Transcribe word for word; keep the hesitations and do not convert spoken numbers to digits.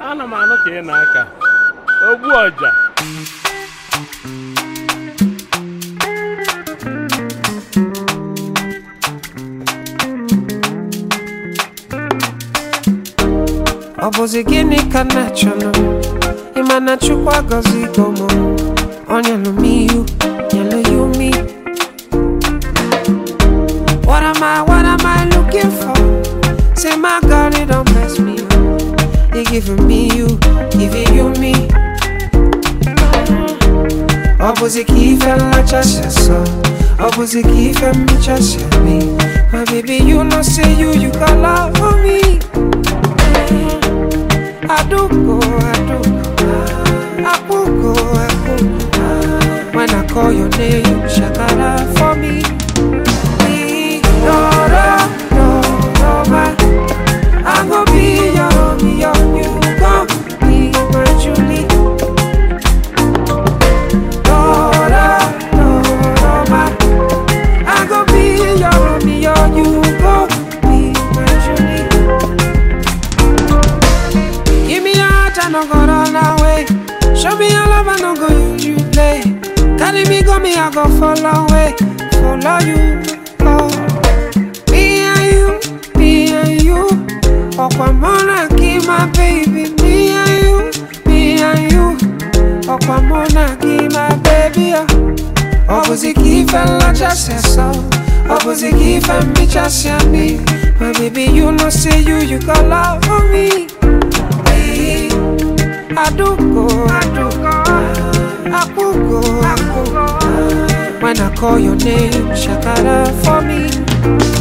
Ana m anụ ka ị na-aka ogbu ọja. Obozi gini ka na-achọnụ ịma na Chukwu agọzi gomo onye lumiyu nyelu you me. What am I, what am I looking for? Say my God, it don't mess me up. He giving me you, giving you me. Obozi kife la chasya so Obozi kife mi chasya me. My baby, you know say you, you got love for me. I do go, I do go, I will go, I will go. When I call your name, shakara for me. No, no, no, no, man. I go be your, be your, you go be my Julie. No, no, no, no, man. I go be your, be your, you go be my Julie. I no go run away. Show me your love, I no go use you play. Carry me, go me, I go follow away. Follow you, oh. Me and you, me and you. Okwamona, keep my baby. Me and you, me and you. Okwamona, keep my baby. Obozi kife la chasya so Obozi kife mi chasya me. My baby, you know say you, you got love for me. I do go, I do go, I could go, I could go. When I call your name, shakara for me.